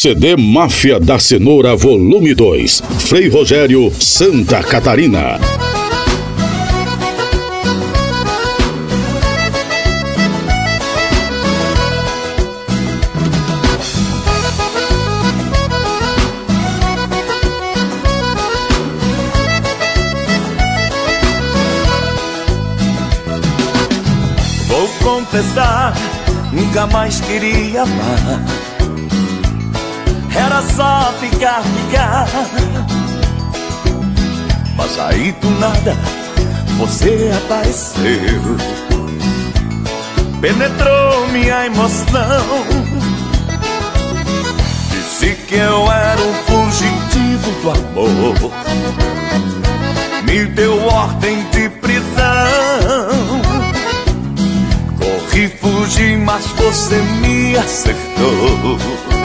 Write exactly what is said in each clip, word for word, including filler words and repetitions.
C D Máfia da Cenoura Volume dois, Frei Rogério, Santa Catarina. Vou confessar, nunca mais queria amar. Era só ficar, ficar. Mas aí do nada você apareceu, penetrou minha emoção. Disse que eu era um fugitivo do amor, me deu ordem de prisão. Corri, fugi, mas você me acertou,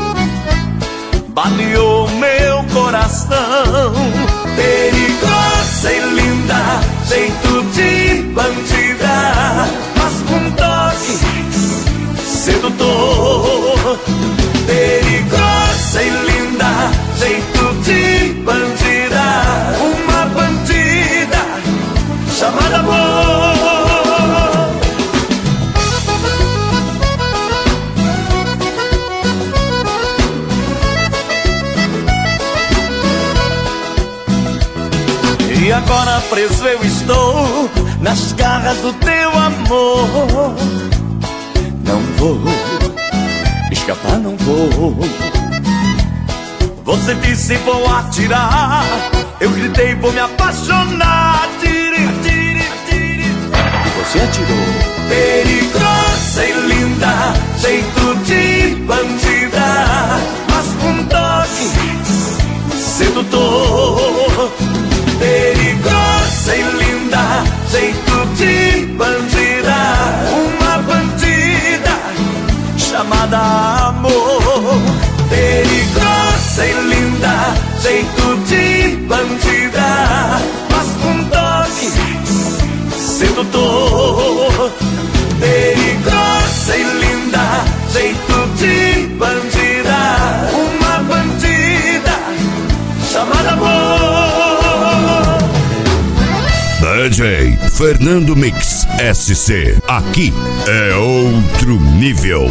baleou meu coração. Perigosa e linda, jeito de bandida, mas com toque sedutor. Perigosa e linda, jeito de bandida, uma bandida chamada amor. E agora preso eu estou nas garras do teu amor. Não vou escapar, não vou. Você disse vou atirar, eu gritei vou me apaixonar. Atire, atire, atire, e você atirou. Perigosa e linda, jeito de bandida, mas com toque sedutor. Perigosa e linda, jeito de bandida, uma bandida chamada amor. Perigosa e linda, jeito de bandida, mas com toque sedutor. Perigosa e linda, jeito de bandida, uma bandida chamada amor. D J Fernando Mix S C. Aqui é outro nível.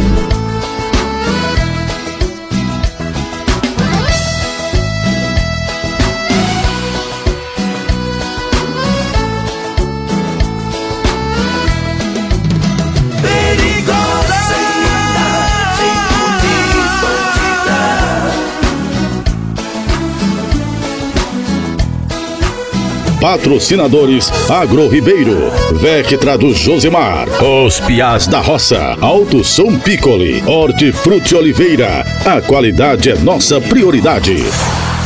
Patrocinadores: Agro Ribeiro, Vectra do Josemar, Os Piás da Roça, Alto Som Piccoli, Hortifruti Oliveira. A qualidade é nossa prioridade.